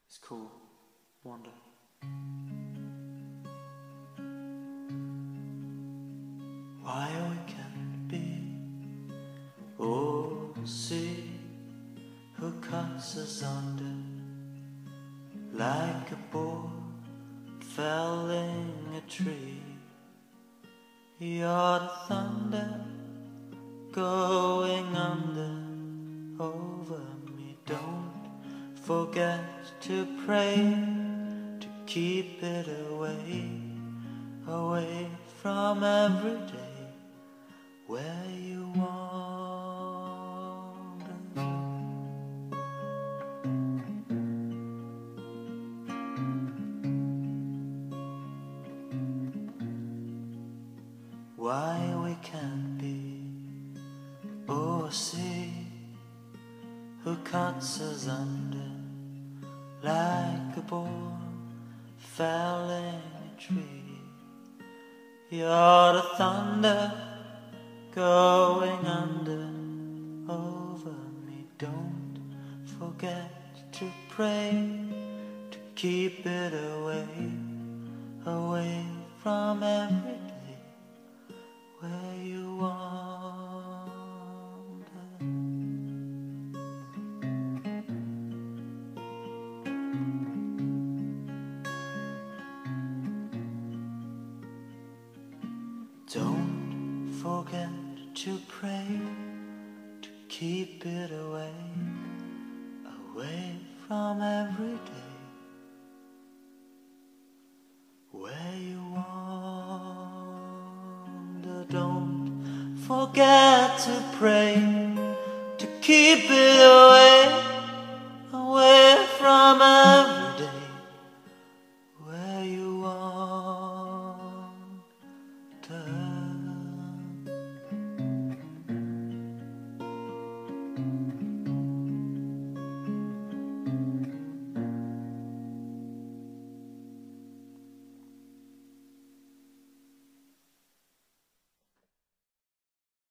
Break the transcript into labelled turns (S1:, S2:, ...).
S1: It's called Wander. Why we can't be, oh, see who cuts us under, like a boar felling a tree. You're the thunder going under over me. Don't forget to pray, to keep it away, away from every day where you wander. Why we can't be, oh, see who cuts us under, like a boar felling a tree. You're the thunder going under over me. Don't forget to pray, to keep it away, away from every day where you wander. Don't forget to pray, to keep it away, away from every day where you wander. Don't forget to pray, to keep it away,